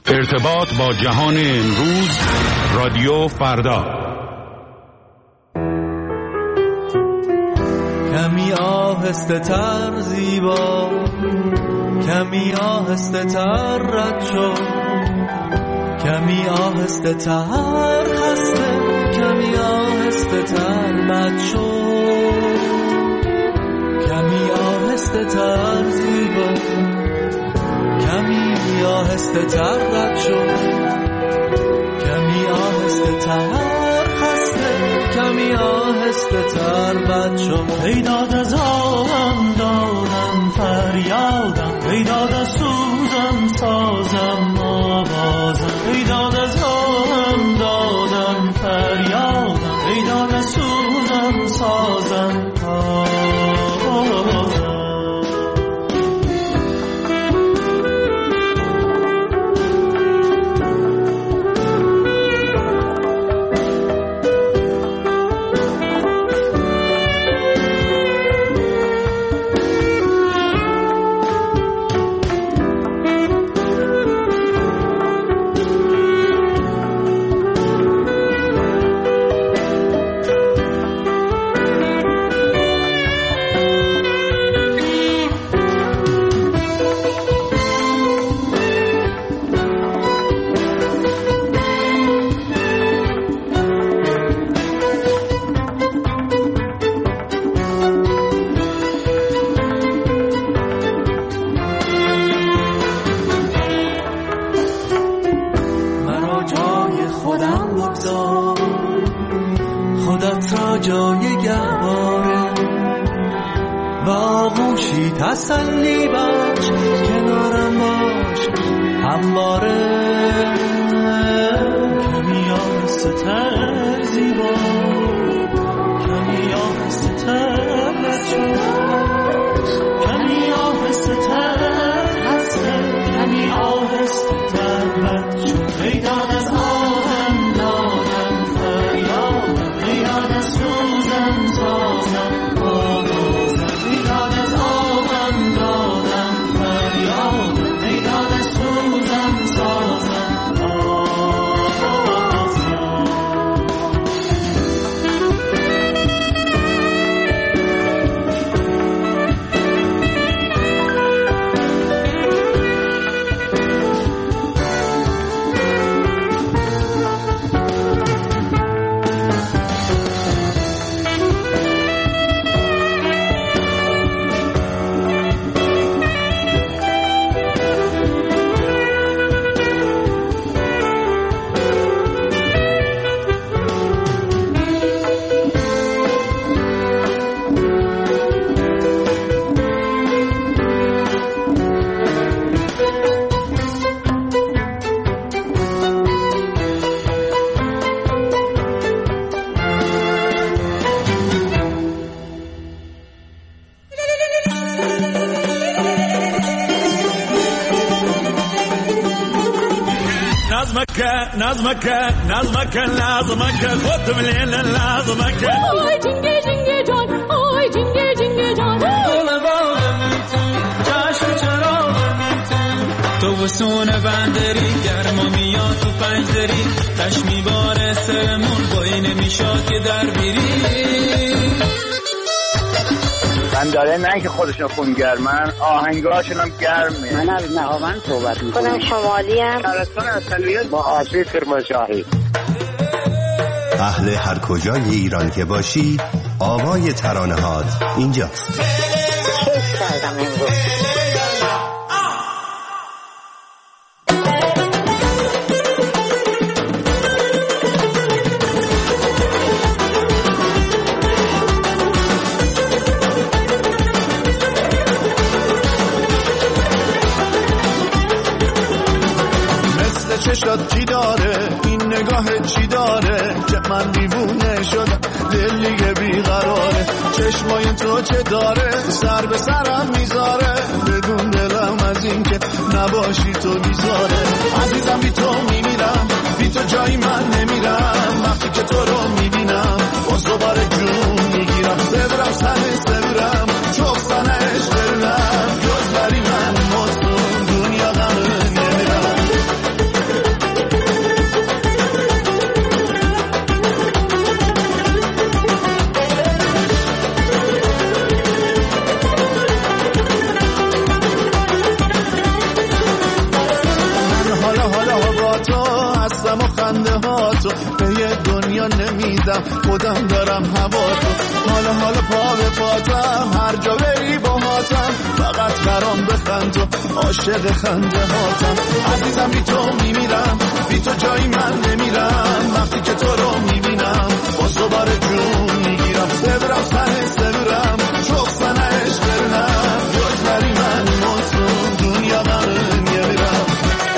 ارتباط با جهان امروز، رادیو فردا. کمی آهسته تر زیبا، کمی آهسته تر رد شو، کمی آهسته تر خسته، کمی آهسته تر بد شو، کمی آهسته تر زیبا، کمی آهسته تر رد شو، کمی آهسته تر خسته، کمی آهسته تر بد شو. ای داد از آهم دادم فریادم، ای داد از سوزم سازم آوازم، ای داد از آهم دادم فریادم، ای داد از سوزم سازم آوازم. تسلی بخش کنارم باش همواره، کمی آهسته تر زیبا، کمی آهسته تر رد شو، کمی آهسته تر خسته، کمی آهسته تر بد شو. ای داد از آهم دادم فریادم، ای داد از سوزم سازم آوازم، ای داد از آهم دادم فریادم، ای داد از سوزم سازم آوازم. نظمك لازمك خد من هنا لازمك. آی جنگه جنگه جان، آی جنگه جنگه جان، دل باغم چشم چراغم تو وسون بندری، گرما میاد تو پنجدری، تش میباره سرمون بایی نمیشاد که در بیری. من داره نه که خودشون خونگرمن، آهنگاشون هم گرمه. من از نهاوند صحبت میکنم. خودم شمالیم. شهرستان اصلیت با آسیب کرمانشاهی. اهل هر کجای ایران که باشی، آوای ترانه‌هات اینجاست. کیف کردم امروز. چشات چی داره، این نگاه چی داره که من دیوونه شدم، دل دیگه بیقراره. چشمای تو چه داره، سر به سرم میذاره، بدون دلم از این که نباشی تو بیزاره. عزیزم بی تو میمیرم، بی تو جایی من نمیرم، وقتی که تو رو میبینم باز دوباره جون میگیرم. سبرم سنه سبرم چوب سنش برم، جز بری من مستون دنیا غم نمیرم. تو به یه دنیا نمیدم خودم دارم هوا تو حالا پا به پاتم هر جا بری با هاتم فقط برام بخند تو عاشق خنده هاتم عزیزم بی تو میمیرم بی تو جایی من نمیرم وقتی که تو رو میبینم باز دوباره جون میگیرم سبرم سنه سبرم چوب سنه اشترنم جزبری من مصون دنیا من میمیرم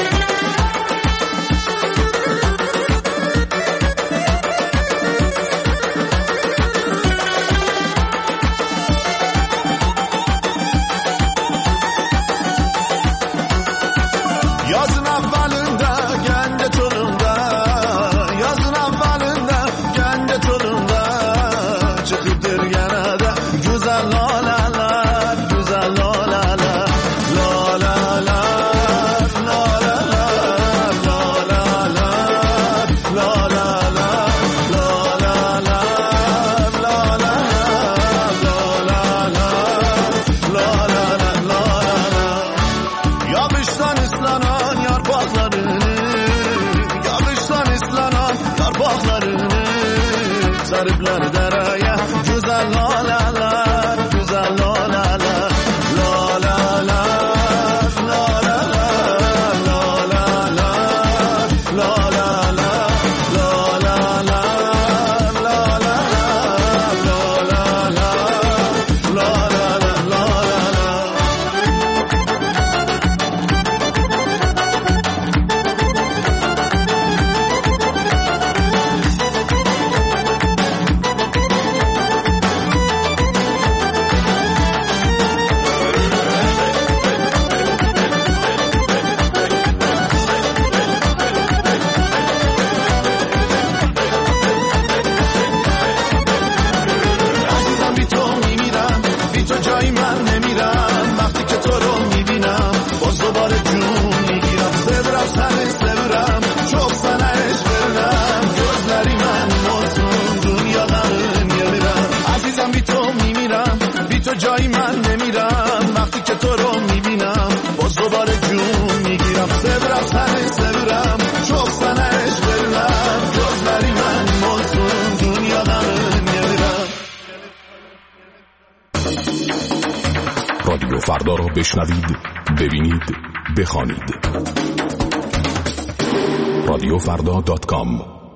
جایی من نمیرم وقتی که تو رو میبینم باز دوباره جون میگیرم سبرم سنه سبرم چوب سنش برم جز بری من مصون دنیا من نمیرم. رادیو فردا را بشنوید، ببینید، بخوانید. رادیوفردا.com.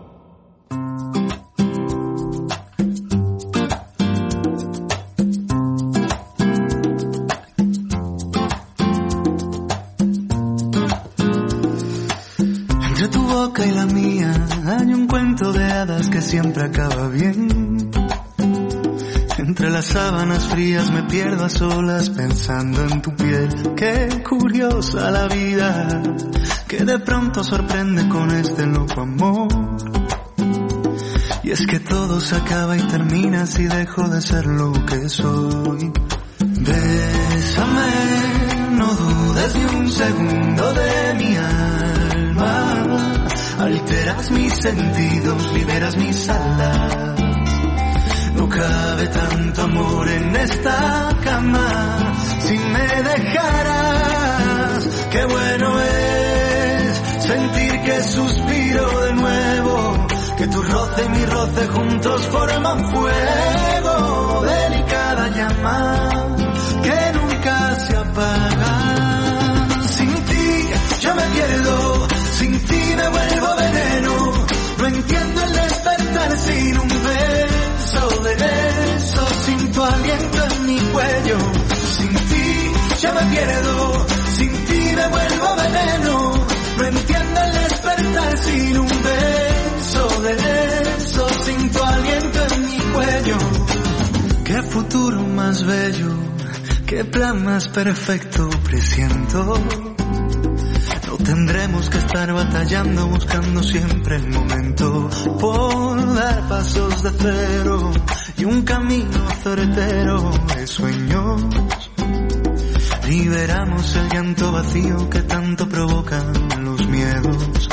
Y la mía hay un cuento de hadas que siempre acaba bien. Entre las sábanas frías me pierdo a solas pensando en tu piel. Qué curiosa la vida, que de pronto sorprende con este loco amor. Y es que todo se acaba y termina si dejo de ser lo que soy. Bésame, no dudes ni un segundo de mi alma. Alteras mis sentidos, liberas mis alas. No cabe tanto amor en esta cama. Si me dejaras, qué bueno es sentir que suspiro de nuevo. Que tu roce y mi roce juntos forman fuego. Delicada llama que nunca se apaga. Sin ti yo me pierdo, sin ti me vuelvo veneno. No entiendo el despertar sin un beso de beso, sin tu aliento en mi cuello. Sin ti yo me pierdo, sin ti me vuelvo veneno. No entiendo el despertar sin un beso de beso, sin tu aliento en mi cuello. Qué futuro más bello, qué plan más perfecto presiento. No tendremos que estar batallando, buscando siempre el momento por dar pasos de cero y un camino certero de sueños. Liberamos el llanto vacío que tanto provocan los miedos.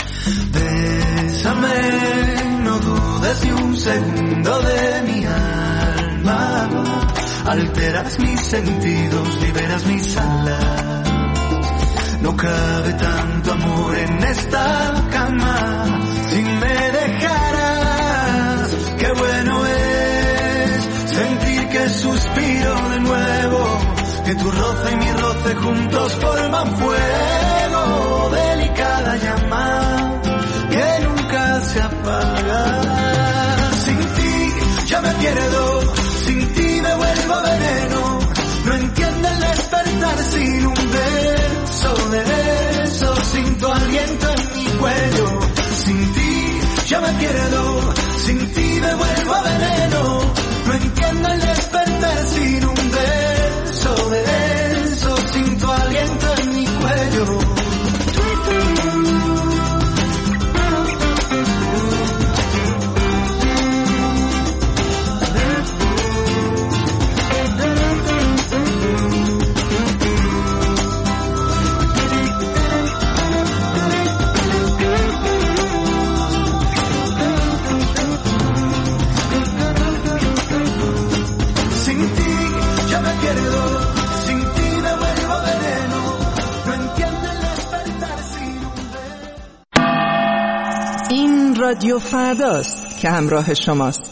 Bésame, no dudes ni un segundo de mi alma. Alteras mis sentidos, liberas mis alas. No cabe tanto amor en esta cama. Si me dejas que juntos forman fuego, delicada llama que nunca se apaga. Sin ti ya me pierdo, sin ti me vuelvo veneno. No entiendo el despertar sin un beso de eso, sin tu aliento en mi cuello. Sin ti ya me pierdo, sin ti me vuelvo veneno. No entiendo el despertar sin un beso de eso, sin tu aliento en mi cuello. رادیو فرداست که همراه شماست.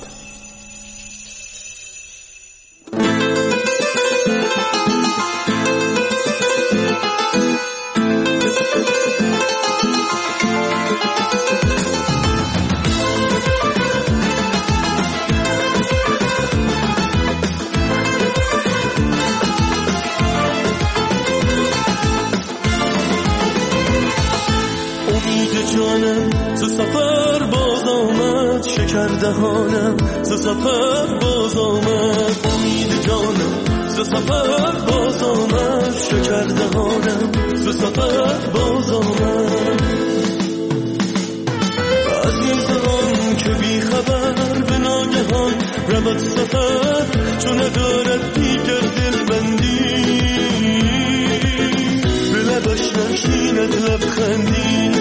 دهانم ز سفر باز آمد، امید جانم ز سفر باز آمد، شکر دهانم ز سفر باز آمد. از این زمان که بی خبر به ناگهان رود سفر، چون ندارد دیگر دلبندی، به لبش نشیند لبخندی.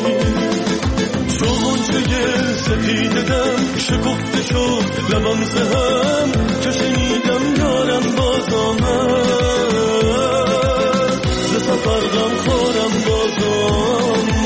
سپیده دم شکفته شد لبم زهم، که شنیدم یارم باز آمد، ز سفر غم خورم باز آمد.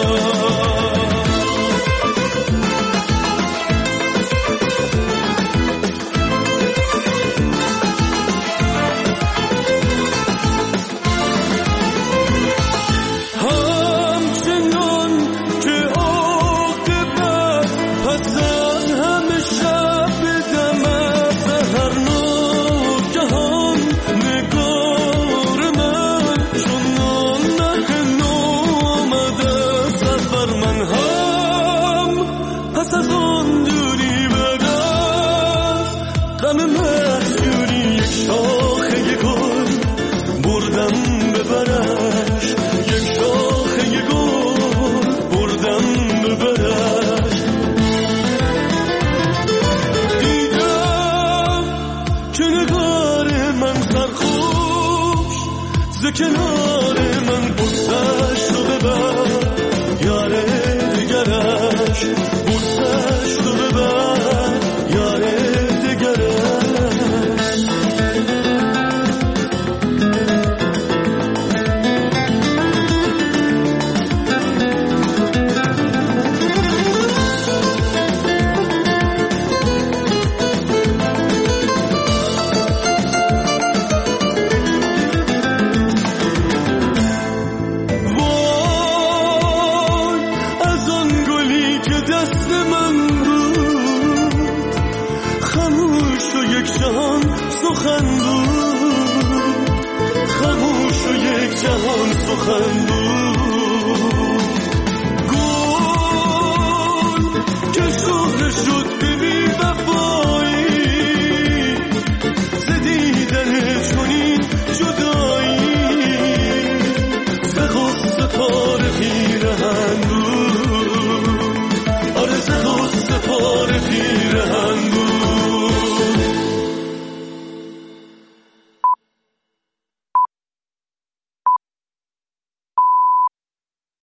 کنار من بوسش رو ببر، یار دیگرش بوسش رو ببر، یار دیگرش. سخن بود، خاموش و یک جهان سخن بود.